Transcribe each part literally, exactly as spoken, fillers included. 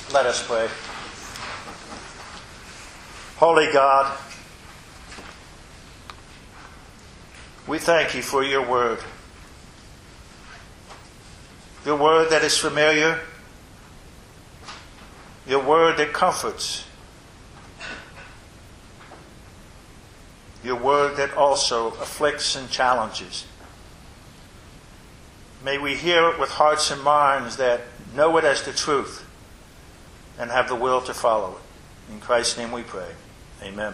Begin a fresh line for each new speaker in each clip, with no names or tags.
Let us pray. Holy God, we thank you for your word. Your word that is familiar. Your word that comforts. Your word that also afflicts and challenges. May we hear it with hearts and minds that know it as the truth and have the will to follow it. In Christ's name we pray. Amen.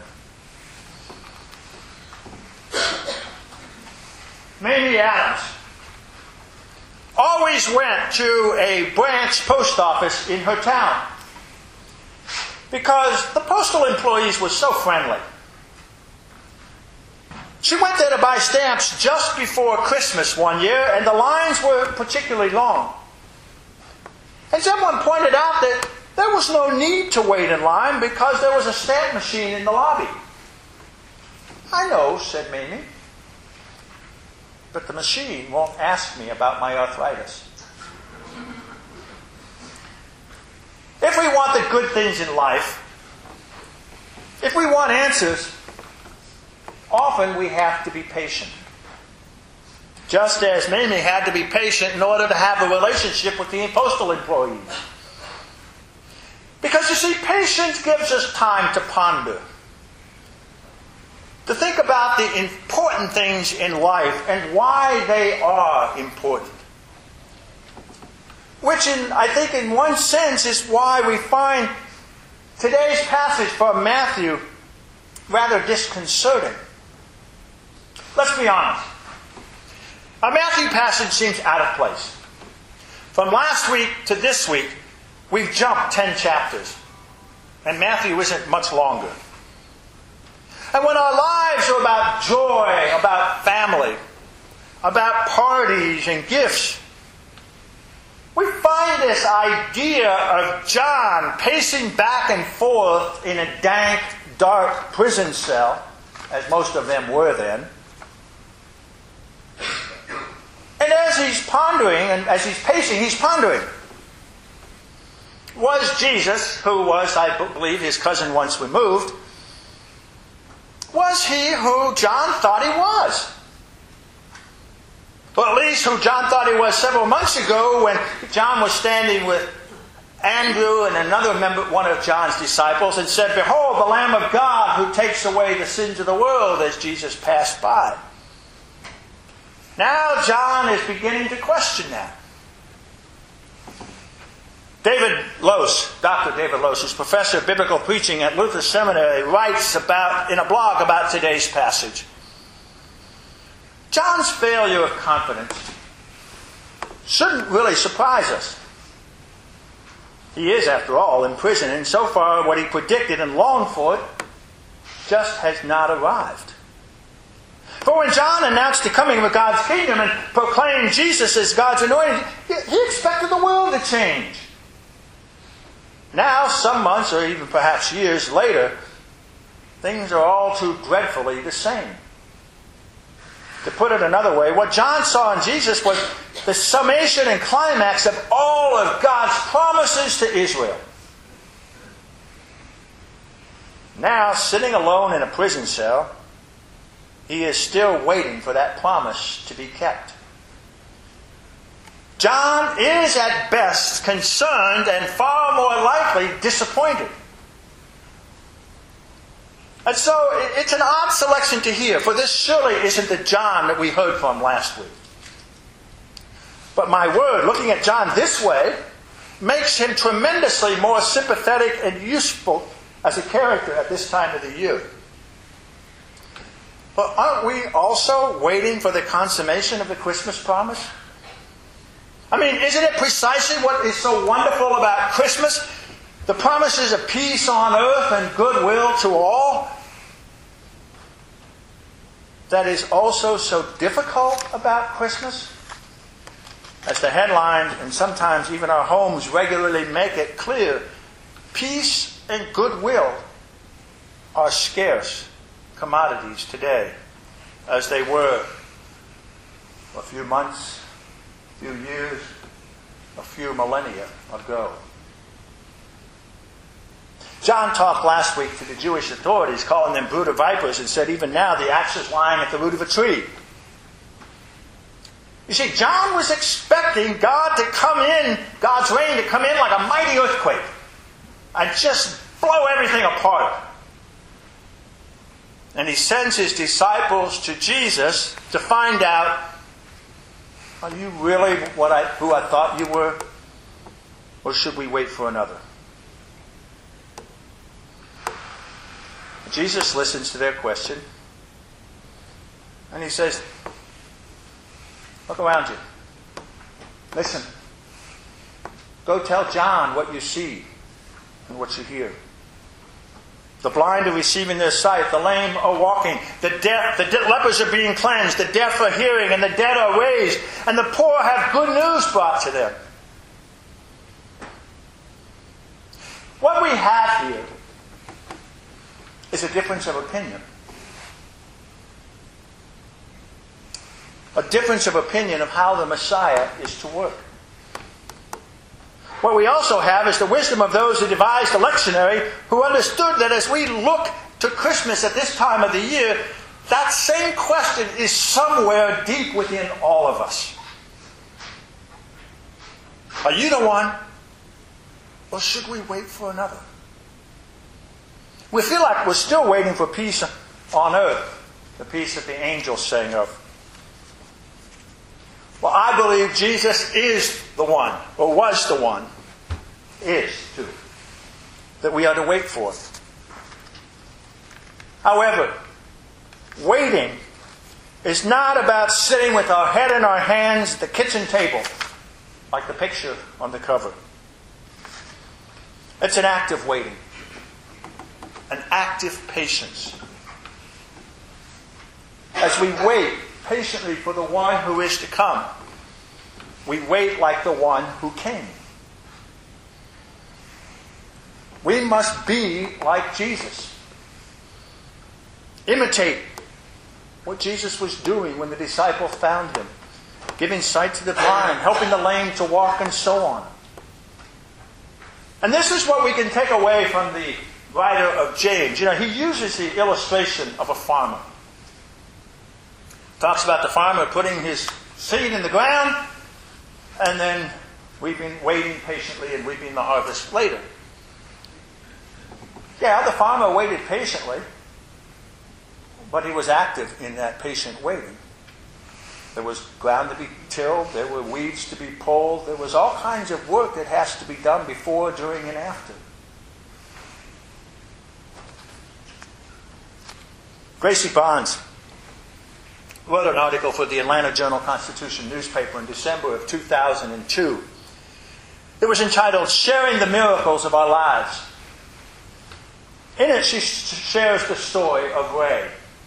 Mamie Adams always went to a branch post office in her town because the postal employees were so friendly. She went there to buy stamps just before Christmas one year, and the lines were particularly long. And someone pointed out that there was no need to wait in line because there was a stamp machine in the lobby. I know, said Mamie, but the machine won't ask me about my arthritis. If we want the good things in life, if we want answers, often we have to be patient. Just as Mamie had to be patient in order to have a relationship with the postal employees. Because you see, patience gives us time to ponder. To think about the important things in life and why they are important. Which, in, I think in one sense, is why we find today's passage from Matthew rather disconcerting. Let's be honest. Our Matthew passage seems out of place. From last week to this week, we've jumped ten chapters. And Matthew isn't much longer. And when our lives are about joy, about family, about parties and gifts, we find this idea of John pacing back and forth in a dank, dark prison cell, as most of them were then. And as he's pondering, and as he's pacing, he's pondering. Was Jesus, who was, I believe, his cousin once removed, was he who John thought he was? Or at least who John thought he was several months ago when John was standing with Andrew and another member, one of John's disciples, and said, "Behold, the Lamb of God who takes away the sins of the world," as Jesus passed by. Now John is beginning to question that. David Lose, Doctor David Lose, who's professor of biblical preaching at Luther Seminary, writes about in a blog about today's passage. John's failure of confidence shouldn't really surprise us. He is, after all, in prison, and so far what he predicted and longed for just has not arrived. For when John announced the coming of God's kingdom and proclaimed Jesus as God's anointed, he expected the world to change. Now, some months or even perhaps years later, things are all too dreadfully the same. To put it another way, what John saw in Jesus was the summation and climax of all of God's promises to Israel. Now, sitting alone in a prison cell, he is still waiting for that promise to be kept. John is at best concerned and far more likely disappointed. And so it's an odd selection to hear, for this surely isn't the John that we heard from last week. But my word, looking at John this way, makes him tremendously more sympathetic and useful as a character at this time of the year. But aren't we also waiting for the consummation of the Christmas promise? I mean, isn't it precisely what is so wonderful about Christmas? The promises of peace on earth and goodwill to all. That is also so difficult about Christmas. As the headline, and sometimes even our homes regularly make it clear, peace and goodwill are scarce commodities today, as they were a few months, a few years, a few millennia ago. John talked last week to the Jewish authorities, calling them brood of vipers, and said even now the axe is lying at the root of a tree. You see, John was expecting God to come in, God's reign to come in like a mighty earthquake and just blow everything apart. And he sends his disciples to Jesus to find out, are you really what I, who I thought you were? Or should we wait for another? Jesus listens to their question. And he says, look around you. Listen. Go tell John what you see and what you hear. The blind are receiving their sight. The lame are walking. The deaf, the de- lepers are being cleansed. The deaf are hearing, and the dead are raised. And the poor have good news brought to them. What we have here is a difference of opinion. A difference of opinion of how the Messiah is to work. What we also have is the wisdom of those who devised the lectionary, who understood that as we look to Christmas at this time of the year, that same question is somewhere deep within all of us. Are you the one? Or should we wait for another? We feel like we're still waiting for peace on earth, the peace that the angels sang of. Well, I believe Jesus is the one, or was the one, is too, that we are to wait for. However, waiting is not about sitting with our head in our hands at the kitchen table, like the picture on the cover. It's an active waiting, an active patience. As we wait patiently for the one who is to come, we wait like the one who came. We must be like Jesus. Imitate what Jesus was doing when the disciples found him, giving sight to the blind, helping the lame to walk, and so on. And this is what we can take away from the writer of James. You know, he uses the illustration of a farmer. Talks about the farmer putting his seed in the ground and then reaping, waiting patiently and reaping the harvest later. Yeah, the farmer waited patiently, but he was active in that patient waiting. There was ground to be tilled, there were weeds to be pulled, there was all kinds of work that has to be done before, during, and after. Gracie Barnes wrote an article for the Atlanta Journal-Constitution newspaper in December of two thousand two. It was entitled, Sharing the Miracles of Our Lives. In it, she shares the story of Ray.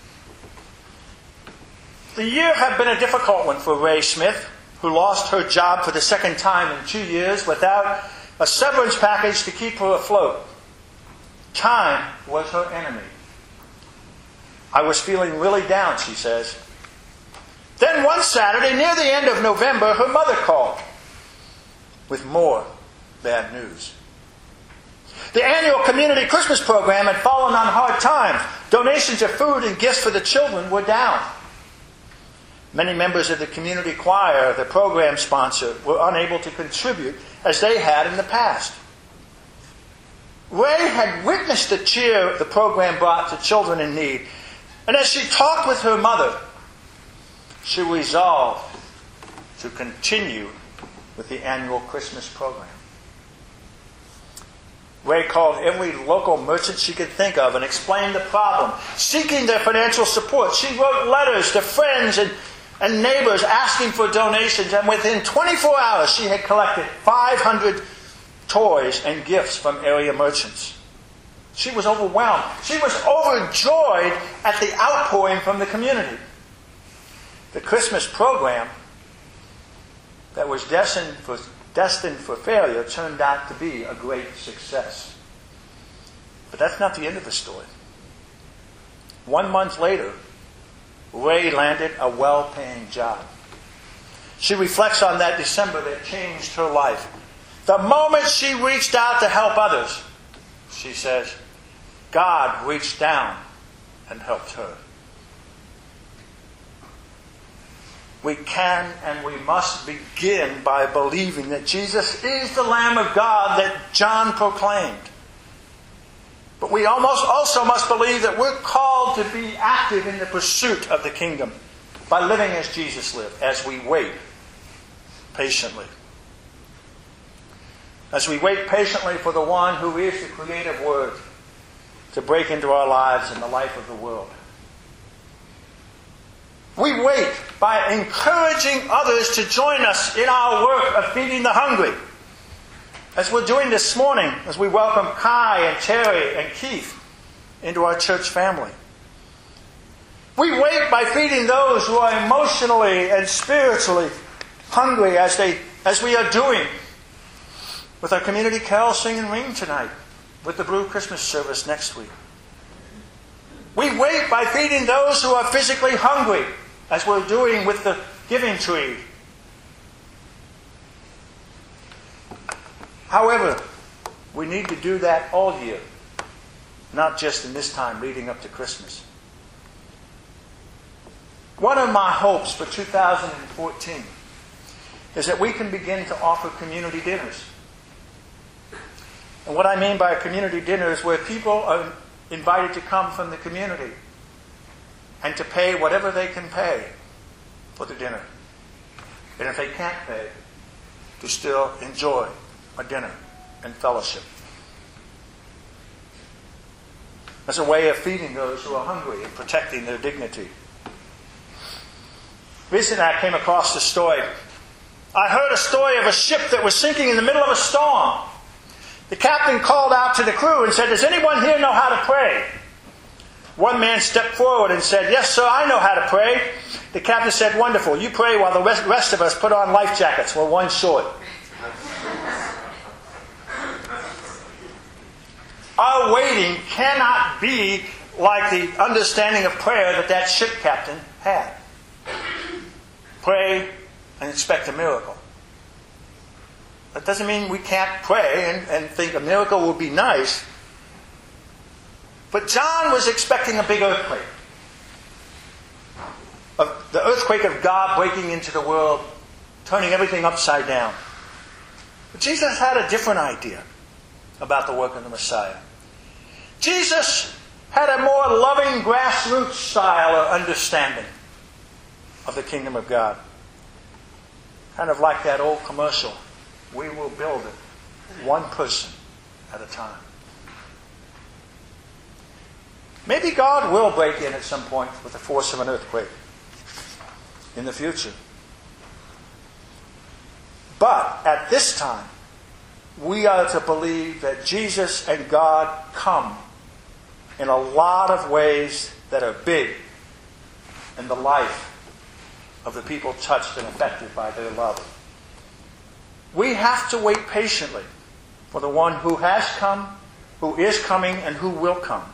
The year had been a difficult one for Ray Smith, who lost her job for the second time in two years without a severance package to keep her afloat. Time was her enemy. I was feeling really down, she says. Then one Saturday, near the end of November, her mother called with more bad news. The annual community Christmas program had fallen on hard times. Donations of food and gifts for the children were down. Many members of the community choir, the program sponsor, were unable to contribute as they had in the past. Ray had witnessed the cheer the program brought to children in need. And as she talked with her mother, she resolved to continue with the annual Christmas program. Ray called every local merchant she could think of and explained the problem, seeking their financial support. She wrote letters to friends and, and neighbors asking for donations, and within twenty-four hours she had collected five hundred toys and gifts from area merchants. She was overwhelmed. She was overjoyed at the outpouring from the community. The Christmas program that was destined for, destined for failure turned out to be a great success. But that's not the end of the story. One month later, Ray landed a well-paying job. She reflects on that December that changed her life. The moment she reached out to help others, she says, God reached down and helped her. We can and we must begin by believing that Jesus is the Lamb of God that John proclaimed. But we almost also must believe that we're called to be active in the pursuit of the kingdom by living as Jesus lived, as we wait patiently. As we wait patiently for the one who is the creative Word to break into our lives and the life of the world. We wait by encouraging others to join us in our work of feeding the hungry, as we're doing this morning as we welcome Kai and Terry and Keith into our church family. We wait by feeding those who are emotionally and spiritually hungry, as they as we are doing with our community carol, sing, and ring tonight, with the Blue Christmas service next week. We wait by feeding those who are physically hungry, as we're doing with the giving tree. However, we need to do that all year, not just in this time leading up to Christmas. One of my hopes for two thousand fourteen is that we can begin to offer community dinners. And what I mean by a community dinner is where people are invited to come from the community and to pay whatever they can pay for the dinner. And if they can't pay, to still enjoy a dinner and fellowship. As a way of feeding those who are hungry and protecting their dignity. Recently I came across this story. I heard a story of a ship that was sinking in the middle of a storm. The captain called out to the crew and said, "Does anyone here know how to pray?" One man stepped forward and said, "Yes, sir, I know how to pray." The captain said, "Wonderful. You pray while the rest, rest of us put on life jackets. We're one short." Our waiting cannot be like the understanding of prayer that that ship captain had. Pray and expect a miracle. That doesn't mean we can't pray and, and think a miracle will be nice. But John was expecting a big earthquake. Of the earthquake of God breaking into the world, turning everything upside down. But Jesus had a different idea about the work of the Messiah. Jesus had a more loving grassroots style or understanding of the kingdom of God. Kind of like that old commercial. We will build it one person at a time. Maybe God will break in at some point with the force of an earthquake in the future. But at this time, we are to believe that Jesus and God come in a lot of ways that are big in the life of the people touched and affected by their love. We have to wait patiently for the one who has come, who is coming, and who will come.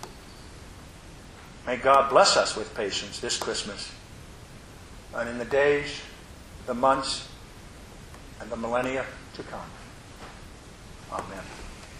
May God bless us with patience this Christmas and in the days, the months, and the millennia to come. Amen.